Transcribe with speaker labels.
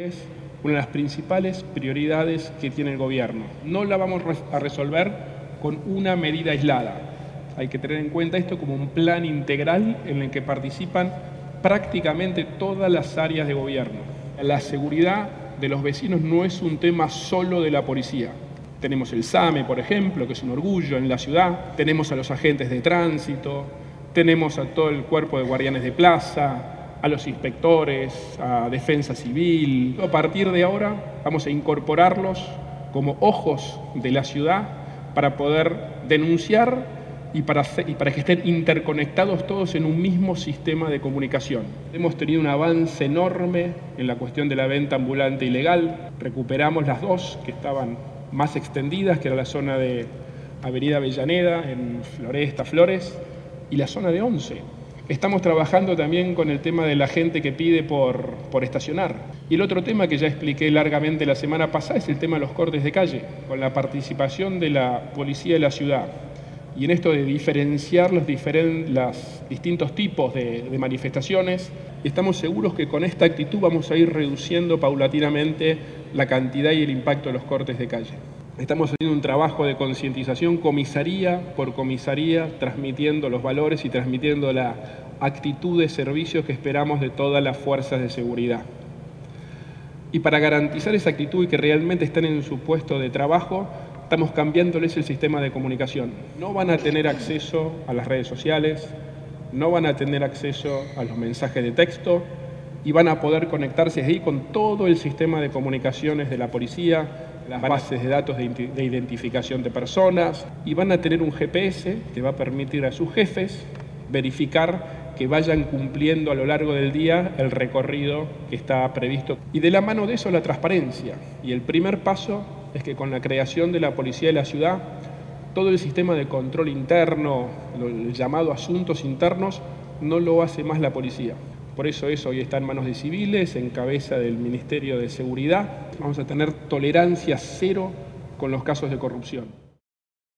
Speaker 1: Es una de las principales prioridades que tiene el gobierno. No la vamos a resolver con una medida aislada. Hay que tener en cuenta esto como un plan integral en el que participan prácticamente todas las áreas de gobierno. La seguridad de los vecinos no es un tema solo de la policía. Tenemos el SAME, por ejemplo, que es un orgullo en la ciudad. Tenemos a los agentes de tránsito, tenemos a todo el cuerpo de guardianes de plaza, a los inspectores, a Defensa Civil. A partir de ahora vamos a incorporarlos como ojos de la ciudad para poder denunciar y para que estén interconectados todos en un mismo sistema de comunicación. Hemos tenido un avance enorme en la cuestión de la venta ambulante ilegal. Recuperamos las dos que estaban más extendidas, que era la zona de Avenida Avellaneda, en Floresta, Flores, y la zona de Once. Estamos trabajando también con el tema de la gente que pide por estacionar. Y el otro tema que ya expliqué largamente la semana pasada es el tema de los cortes de calle, con la participación de la policía de la ciudad. Y en esto de diferenciar los distintos tipos de manifestaciones, estamos seguros que con esta actitud vamos a ir reduciendo paulatinamente la cantidad y el impacto de los cortes de calle. Estamos haciendo un trabajo de concientización comisaría por comisaría, transmitiendo los valores y transmitiendo la actitud de servicios que esperamos de todas las fuerzas de seguridad. Y para garantizar esa actitud y que realmente estén en su puesto de trabajo, estamos cambiándoles el sistema de comunicación. No van a tener acceso a las redes sociales, no van a tener acceso a los mensajes de texto y van a poder conectarse ahí con todo el sistema de comunicaciones de la policía, las bases de datos de identificación de personas, y van a tener un GPS que va a permitir a sus jefes verificar que vayan cumpliendo a lo largo del día el recorrido que está previsto. Y de la mano de eso la transparencia. Y el primer paso es que con la creación de la policía de la ciudad, todo el sistema de control interno, el llamado asuntos internos, no lo hace más la policía. Por eso hoy está en manos de civiles, en cabeza del Ministerio de Seguridad. Vamos a tener tolerancia cero con los casos de corrupción.